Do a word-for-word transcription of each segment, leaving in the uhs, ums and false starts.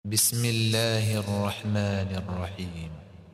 بسم الله الرحمن الرحيم.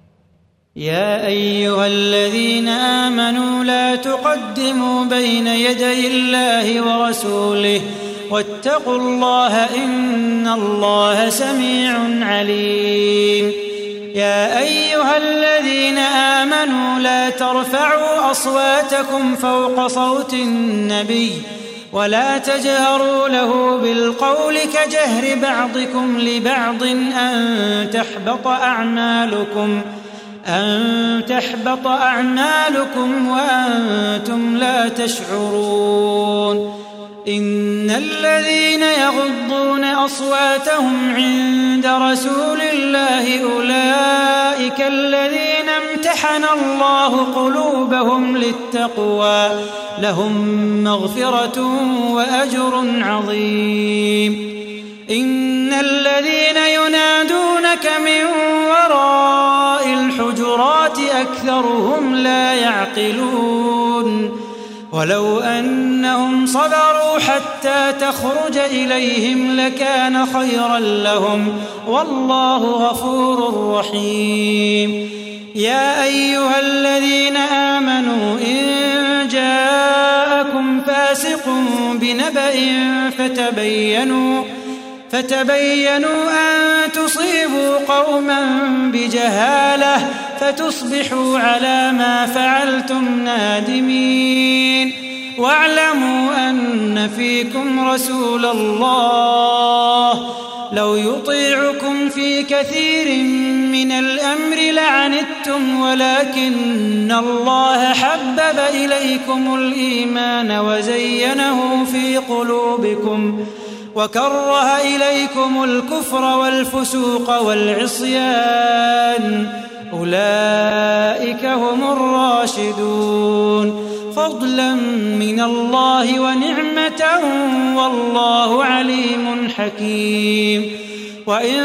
يا أيها الذين آمنوا لا تقدموا بين يدي الله ورسوله واتقوا الله إن الله سميع عليم. يا أيها الذين آمنوا لا ترفعوا أصواتكم فوق صوت النبي ولا تجهروا له بالقول كجهر بعضكم لبعض أن تحبط أعمالكم أن تحبط أعمالكم وأنتم لا تشعرون. إن الذين يغضون أصواتهم عند رسول الله أولئك الذين امتحن الله قلوبهم للتقوى لهم مغفرة وأجر عظيم. إن الذين ينادونك من وراء الحجرات أكثرهم لا يعقلون. ولو أنهم صبروا حتى تخرج إليهم لكان خيرا لهم والله غفور رحيم. يا أيها الذين آمنوا إن جاءكم فاسق بنبأ فتبينوا فتبينوا أن تصيبوا قوما بجهالة فتصبحوا على ما فعلتم نادمين. واعلموا أن فيكم رسول الله لو يطيعكم في كثير من الأمر لعنتم ولكن الله حبب إليكم الإيمان وزينه في قلوبكم وكره إليكم الكفر والفسوق والعصيان أولئك هم الراشدون فضلا من الله ونعمة والله عليم حكيم. وإن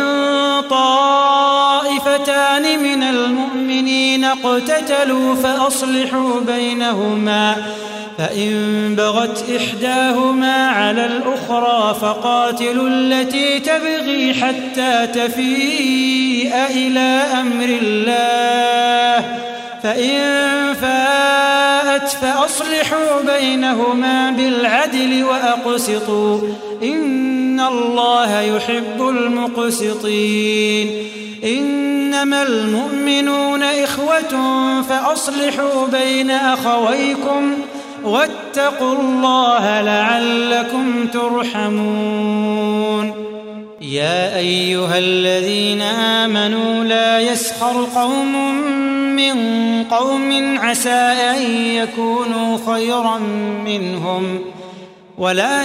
طائفتان من المؤمنين اقتتلوا فأصلحوا بينهما فإن بغت إحداهما على الأخرى فقاتلوا التي تبغي حتى تفيء إلى أمر الله فإن فاءت فأصلحوا بينهما بالعدل وأقسطوا إن الله يحب المقسطين. إنما المؤمنون إخوة فأصلحوا بين أخويكم واتقوا الله لعلكم ترحمون. يا أيها الذين آمنوا لا يسخر قوم من قوم عسى أن يكونوا خيرا منهم ولا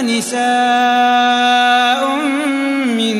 نساء من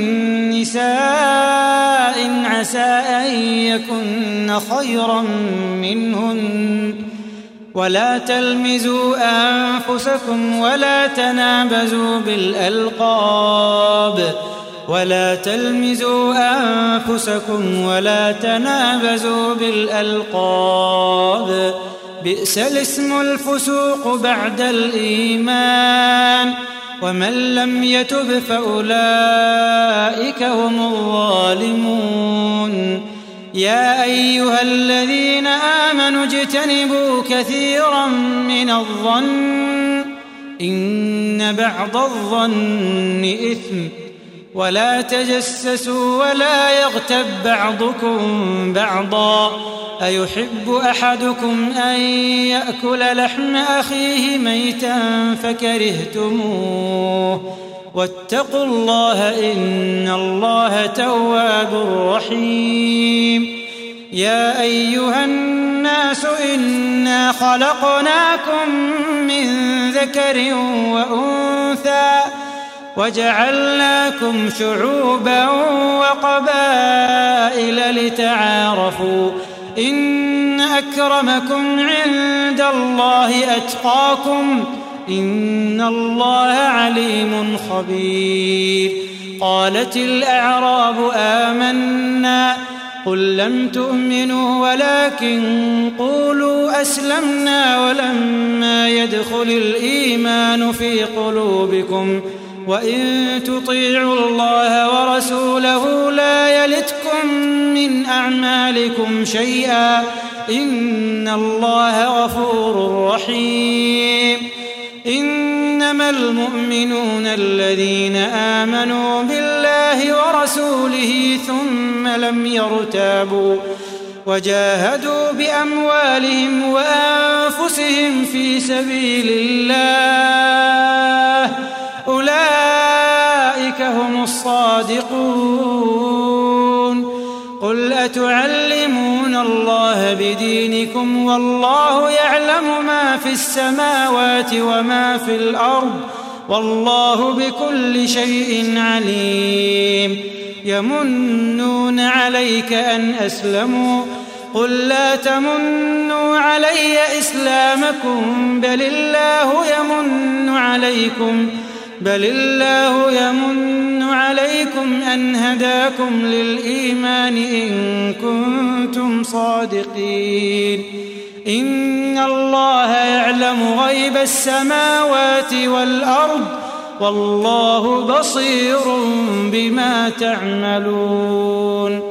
نساء عسى أن يكن خيرا منهن ولا تلمزوا أنفسكم ولا تنابزوا بالألقاب ولا تلمزوا أنفسكم ولا تنابزوا بالألقاب بئس الاسم الفسوق بعد الإيمان ومن لم يتب فأولئك هم الظالمون. يا أيها الذين آمنوا اجتنبوا كثيرا من الظن إن بعض الظن إثم ولا تجسسوا ولا يغتب بعضكم بعضا أيحب أحدكم أن يأكل لحم أخيه ميتا فكرهتموه واتقوا الله إن الله تواب رحيم. يا أيها الناس إنا خلقناكم من ذكر وأنثى وجعلناكم شعوبا وقبائل لتعارفوا إن أكرمكم عند الله أتقاكم إن الله عليم خبير. قالت الأعراب آمنا قل لم تؤمنوا ولكن قولوا أسلمنا ولما يدخل الإيمان في قلوبكم وإن تطيعوا الله ورسوله لا يلتكم من أعمالكم شيئا إن الله غفور رحيم إنما المؤمنون الذين آمنوا بالله ورسوله ثم لم يرتابوا وجاهدوا بأموالهم وأنفسهم في سبيل الله أولئك هم الصادقون قل أتعلمون الله بدينكم والله يعلم ما في السماوات وما في الأرض والله بكل شيء عليم يمنون عليك أن أسلموا قل لا تمنوا علي إسلامكم بل الله يمن عليكم بل الله يمن عليكم أن هداكم للإيمان إن كنتم صادقين إن الله يعلم غيب السماوات والأرض والله بصير بما تعملون